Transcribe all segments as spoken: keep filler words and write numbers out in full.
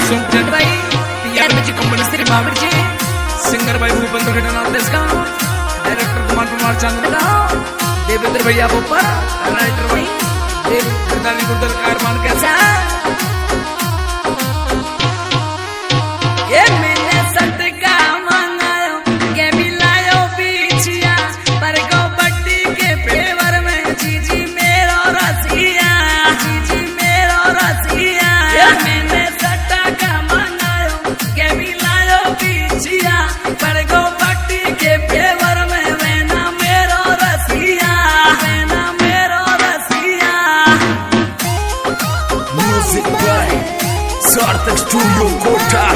सुनते भाई यार मुझे कंपनी से मामले जी सिंगर भाई भूपेंद्र घटनाथ देश का डायरेक्टर कुमार कुमार चांद का देवेंद्र भैया ऊपर राइटर भाई देव गुरदानी गुरदल कारमान कैसा ये मैंने सटका मंगायो के मिलायो पीछिया पर को पट्टी के फेवर में जीजी मेरो रसिया जीजी मेरो रसिया ये मैंने सटका मंगायो के मिलायो पीछिया पर को पट्टी के फेवर में वेना मेरो रसिया वेना मेरो रसिया Music by Sarthak Studio Kota.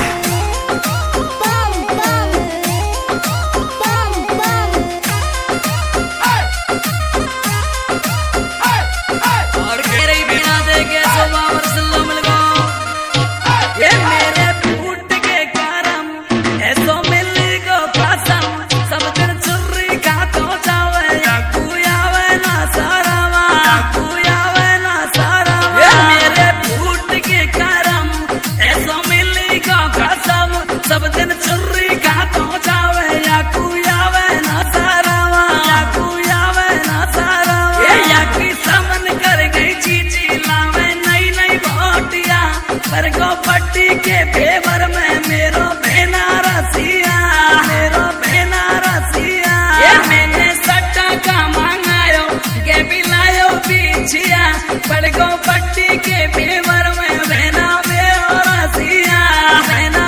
सब दिन चुर्री का तो जावे या कुयावे ना सारावा या कुयावे ना सारावा ये या की समन कर गई चीची लावे नई नई बोटिया पर को पट्टी के फेवर में मेरो बेना रसिया मेरो बेना रसिया ये मैंने सट्टा का मांगायो के बिलायो पीछिया पर को पट्टी के फेवर में बेना मेरो रसिया बेना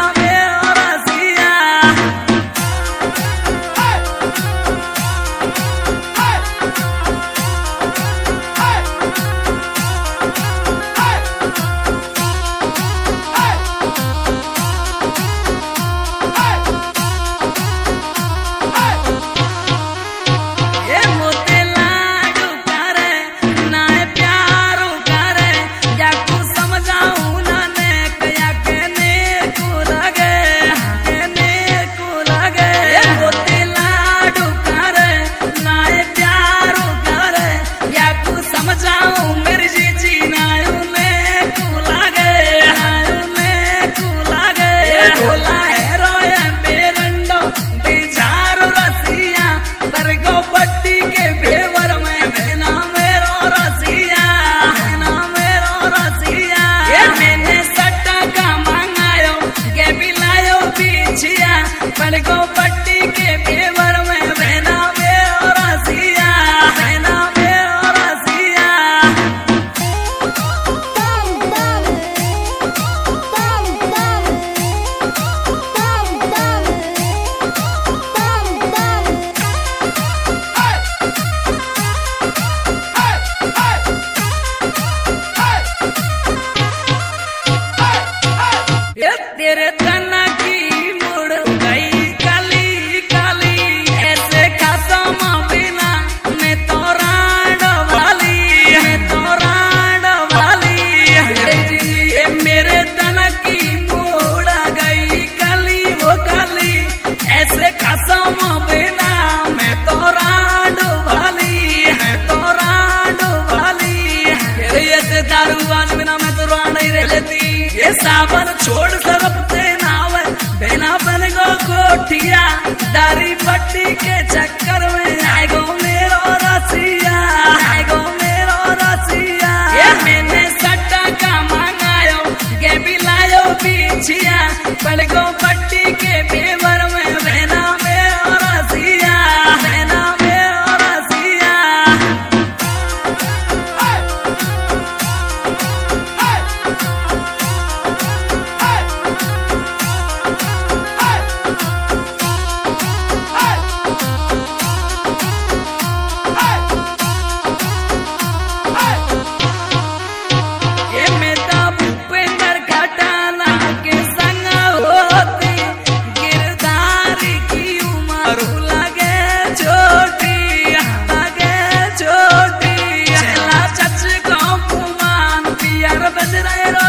को पट्टी के फेवर में बेना मेरो रसिया बेना मेरो रसिया ये तेरे तना की दारूबाज बिना मैं तो रान ही रह लेती ये सावन छोड़ सरप से नाव बिना बन गो कोठिया दारी पट्टी के चक्कर में आए गो मेरो रसिया आए गो मेरो रसिया ये मैंने सट्टा का मांगायो के बिलायो पीछिया पड़ गो पट्टी के फेवर में बहना मेरो रसिया बहना मेरो रसिया बज रहे